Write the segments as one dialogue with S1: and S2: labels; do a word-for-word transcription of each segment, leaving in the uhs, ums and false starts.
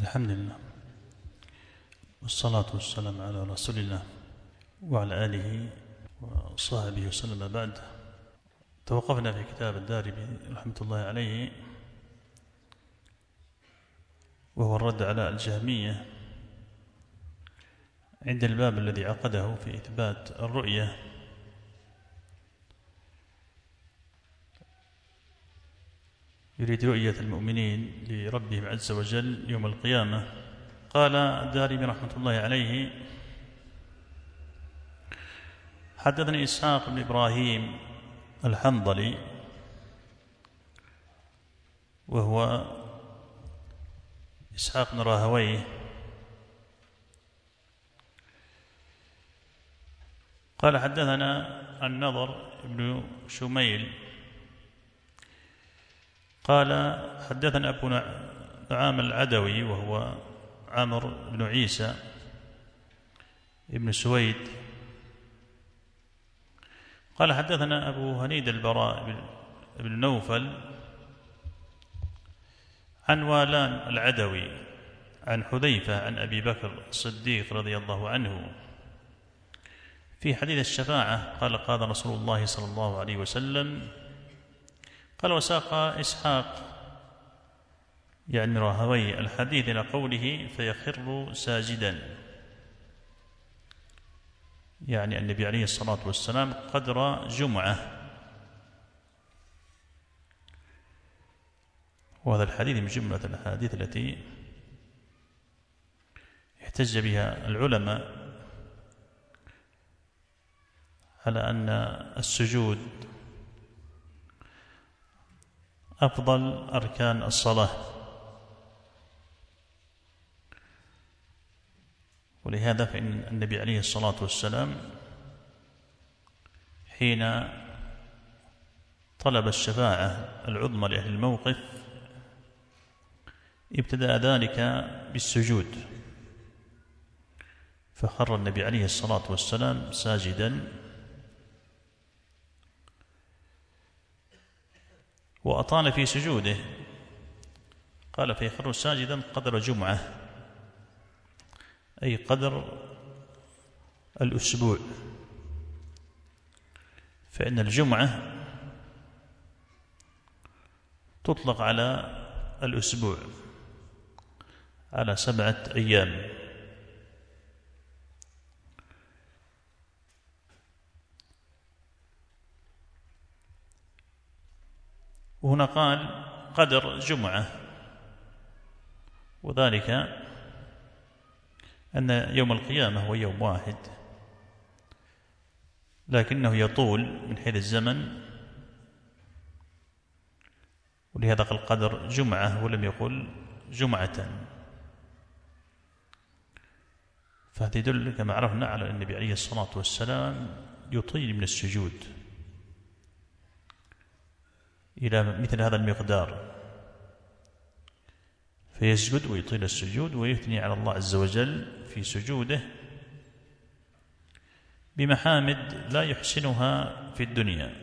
S1: الحمد لله والصلاة والسلام على رسول الله وعلى آله وصحبه وسلم. بعد، توقفنا في كتاب الدارمي رحمة الله عليه، وهو الرد على الجهمية عند الباب الذي عقده في إثبات الرؤية. يريد رؤية المؤمنين لربهم عز وجل يوم القيامة. قال الدارمي رحمة الله عليه: حدثني إسحاق بن إبراهيم الحنظلي، وهو إسحاق بن راهويه، قال حدثنا النضر بن شميل قال حدثنا أبو نعام العدوي، وهو عمرو بن عيسى بن سويد، قال حدثنا أبو هنيد البراء بن نوفل عن والان العدوي عن حذيفة عن أبي بكر الصديق رضي الله عنه في حديث الشفاعة قال: قال رسول الله صلى الله عليه وسلم. قال: وساق إسحاق يعني راهوي الحديث إلى قوله: فيخر ساجدا، يعني النبي عليه الصلاة والسلام قدر جمعة. وهذا الحديث من جملة الأحاديث التي احتج بها العلماء على أن السجود أفضل أركان الصلاة، ولهذا فإن النبي عليه الصلاة والسلام حين طلب الشفاعة العظمى لأهل الموقف ابتدأ ذلك بالسجود، فخر النبي عليه الصلاة والسلام ساجدا، وأطال في سجوده. قال: فيخر ساجدا قدر جمعة، أي قدر الأسبوع، فإن الجمعة تطلق على الأسبوع على سبعة أيام، وهنا قال قدر جمعة، وذلك أن يوم القيامة هو يوم واحد، لكنه يطول من حيث الزمن، ولهذا قال قدر جمعة ولم يقل جمعة. فهذا يدل كما عرفنا على النبي عليه الصلاة والسلام يطيل من السجود إلى مثل هذا المقدار، فيسجد ويطيل السجود ويثني على الله عز وجل في سجوده بمحامد لا يحسنها في الدنيا،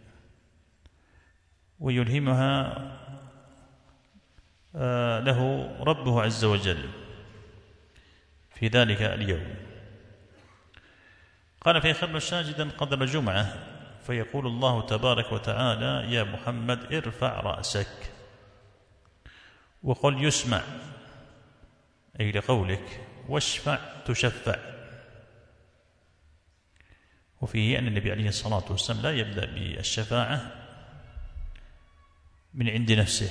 S1: ويلهمها له ربه عز وجل في ذلك اليوم. قال: فيخر ساجدا قدر جمعة، فيقول الله تبارك وتعالى: يا محمد ارفع رأسك وقل يسمع، أي لقولك، واشفع تشفع. وفيه أن النبي عليه الصلاة والسلام لا يبدأ بالشفاعة من عند نفسه،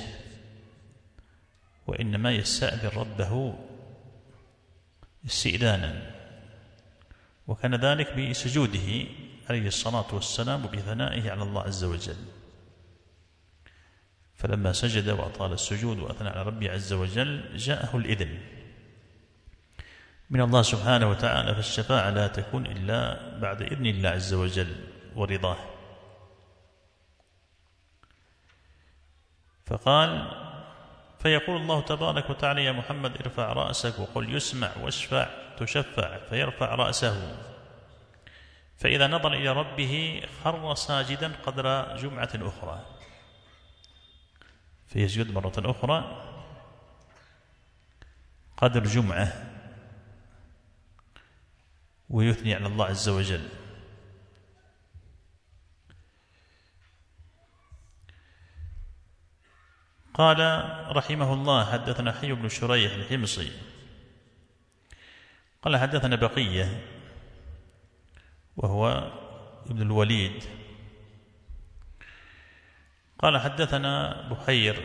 S1: وإنما يستأذن ربه استئذانا، وكان ذلك بسجوده عليه الصلاة والسلام وبثنائه على الله عز وجل. فلما سجد وأطال السجود وأثنى على ربه عز وجل جاءه الإذن من الله سبحانه وتعالى، فالشفاعة لا تكون إلا بعد إذن الله عز وجل ورضاه. فقال: فيقول الله تبارك وتعالى: يا محمد ارفع رأسك وقل يسمع واشفع تشفع، فيرفع رأسه، فإذا نظر إلى ربه خر ساجدا قدر جمعة أخرى، فيسجد مرة أخرى قدر جمعة ويثني على الله عز وجل. قال رحمه الله: حدثنا حي بن شريح الحمصي قال حدثنا بقية وهو ابن الوليد قال حدثنا بحير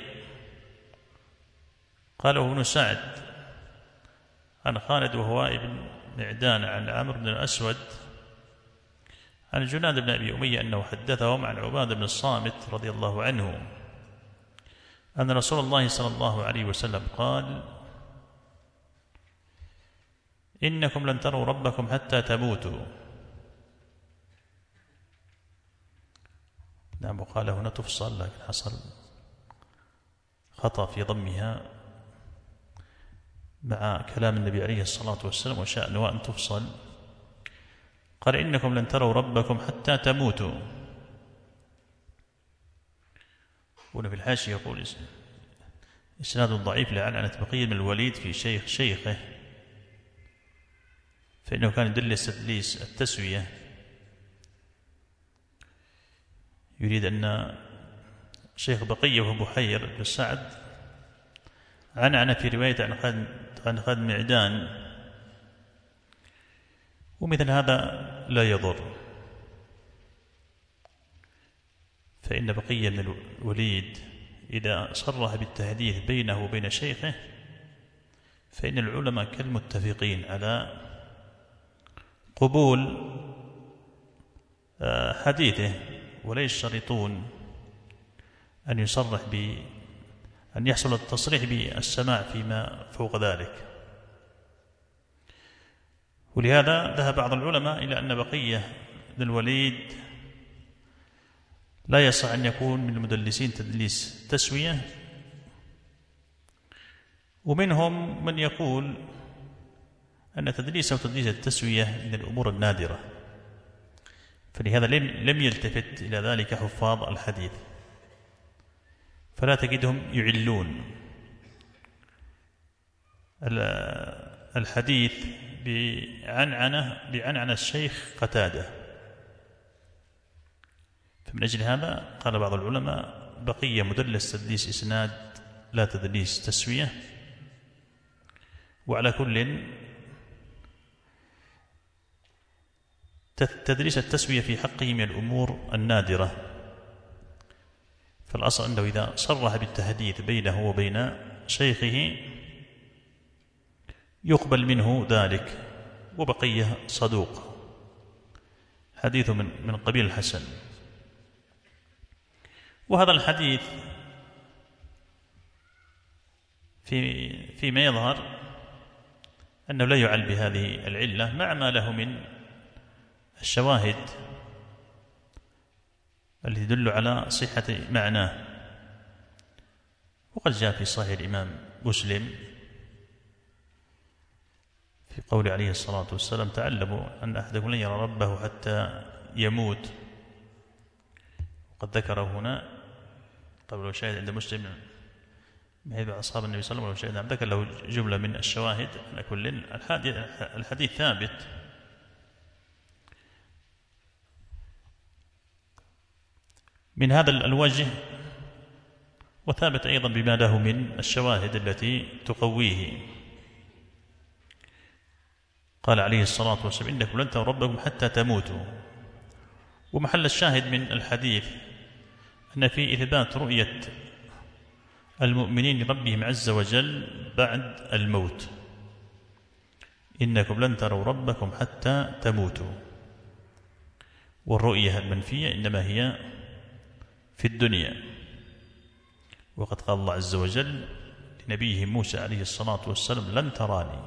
S1: قال ابن سعد عن خالد وهو ابن معدان عن عمرو بن الأسود عن جناد بن أبي أمية أنه حدثهم عن عبادة بن الصامت رضي الله عنه أن رسول الله صلى الله عليه وسلم قال: إنكم لن تروا ربكم حتى تموتوا. نعم، وقال هنا تفصل، لكن حصل خطأ في ضمها مع كلام النبي عليه الصلاة والسلام وشأنه أن تفصل. قال: إنكم لن تروا ربكم حتى تموتوا. هنا في الحاشية يقول إسناد ضعيف لعنعنة بقية بن الوليد في شيخ شيخه، فإنه كان يدلس تدليس التسوية، يريد أن شيخ بقية وهو بحير بن سعد عنعنة في رواية عن خالد عن خالد معدان، ومثل هذا لا يضر، فإن بقية بن الوليد إذا صرح بالتحديث بينه وبين شيخه فإن العلماء كالمتفقين على قبول حديثه، ولا يشترطون أن يصرح ب أن يحصل التصريح بالسماع فيما فوق ذلك. ولهذا ذهب بعض العلماء إلى أن بقية بن الوليد لا يصح أن يكون من المدلسين تدليس تسوية، ومنهم من يقول أن تدليس أو تدليس التسوية من الأمور النادرة، فلهذا لم يلتفت إلى ذلك حفاظ الحديث، فلا تجدهم يعلون الحديث بعنعنة بعنعنة الشيخ قتادة. فمن أجل هذا قال بعض العلماء: بقية مدلس تدليس إسناد لا تدليس تسوية. وعلى كل تدليس التسوية في حقه من الأمور النادرة، فالأصل أنه إذا صرح بالتحديث بينه وبين شيخه يقبل منه ذلك، وبقية صدوق حديثه من من قبيل الحسن. وهذا الحديث في فيما يظهر أنه لا يعل بهذه العلة مع ما له من الشواهد التي تدل على صحة معناه. وقد جاء في صحيح الإمام مسلم في قول عليه الصلاة والسلام: تعلموا أن أحدكم لن يرى ربه حتى يموت. وقد ذكره هنا، طبعا لو شاهد عند مسلم من حيث أصحاب النبي صلى الله عليه وسلم ذكر له جملة من الشواهد. على كل الحديث ثابت. من هذا الوجه، وثابت أيضا بما له من الشواهد التي تقويه. قال عليه الصلاة والسلام: إنكم لن تروا ربكم حتى تموتوا. ومحل الشاهد من الحديث أن في إثبات رؤية المؤمنين لربهم عز وجل بعد الموت. إنكم لن تروا ربكم حتى تموتوا. والرؤية المنفية إنما هي في الدنيا. وقد قال الله عز وجل لنبيه موسى عليه الصلاة والسلام: لن تراني.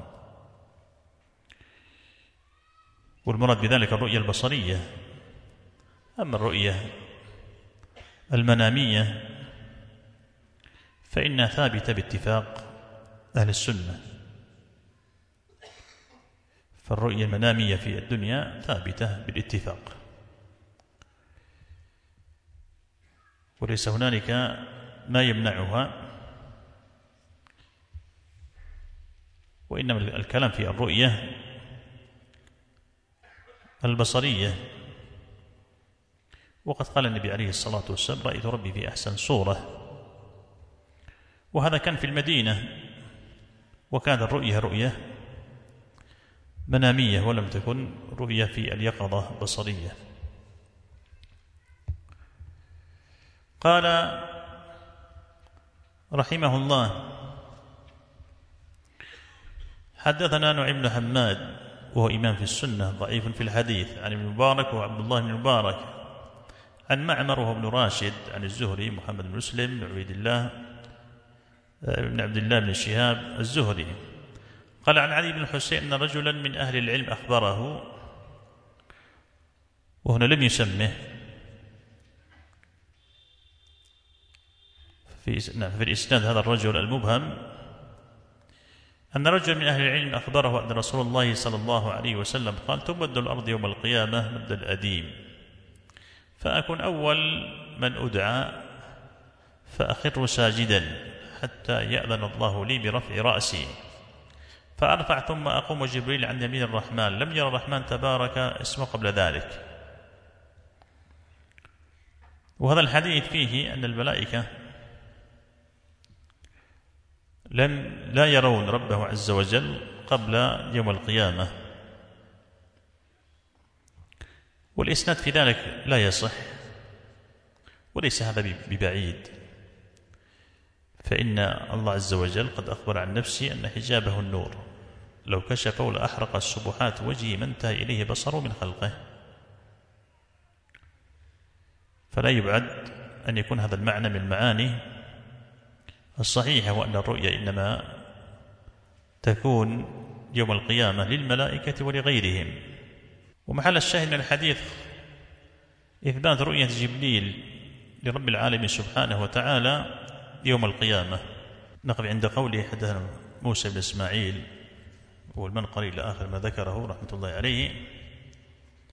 S1: والمراد بذلك الرؤية البصرية. أما الرؤية المنامية فإنها ثابتة باتفاق أهل السنة. فالرؤية المنامية في الدنيا ثابتة بالاتفاق، وليس هنالك ما يمنعها. وإنما الكلام في الرؤية البصرية. وقد قال النبي عليه الصلاة والسلام: رأيت ربي في أحسن صورة. وهذا كان في المدينة، وكانت الرؤية رؤية منامية ولم تكن رؤية في اليقظة بصرية. قال رحمه الله: حدثنا نعيم بن حماد وهو إمام في السنة ضعيف في الحديث، عن ابن مبارك وعبد الله بن مبارك، عن معمر وهو ابن راشد، عن الزهري محمد بن مسلم بن عبيد الله بن عبد الله بن شهاب الزهري قال: عن علي بن الحسين أن رجلا من أهل العلم أخبره، وهنا لم يسمه في في الإسناد هذا الرجل المبهم، أن رجلا من أهل العلم أخبره أن رسول الله صلى الله عليه وسلم قال: تبد الأرض يوم القيامة مد الأديم، فأكون أول من أدعى فأخر ساجدا حتى يأذن الله لي برفع رأسي، فأرفع ثم أقوم جبريل عن يمين الرحمن، لم ير الرحمن تبارك اسمه قبل ذلك. وهذا الحديث فيه أن الملائكة لم لا يرون ربه عز وجل قبل يوم القيامة، والإسناد في ذلك لا يصح، وليس هذا ببعيد، فإن الله عز وجل قد أخبر عن نفسه أن حجابه النور، لو كشفه لأحرق السبحات وجهه ما انتهى إليه بصره من خلقه. فلا يبعد أن يكون هذا المعنى من المعاني الصحيحة، وأن الرؤيا إنما تكون يوم القيامة للملائكة ولغيرهم. ومحل الشاهد من الحديث إثبات رؤية جبريل لرب العالمين سبحانه وتعالى يوم القيامة. نقف عند قوله: حدثنا موسى بن إسماعيل والمنقري إلى آخر ما ذكره رحمة الله عليه.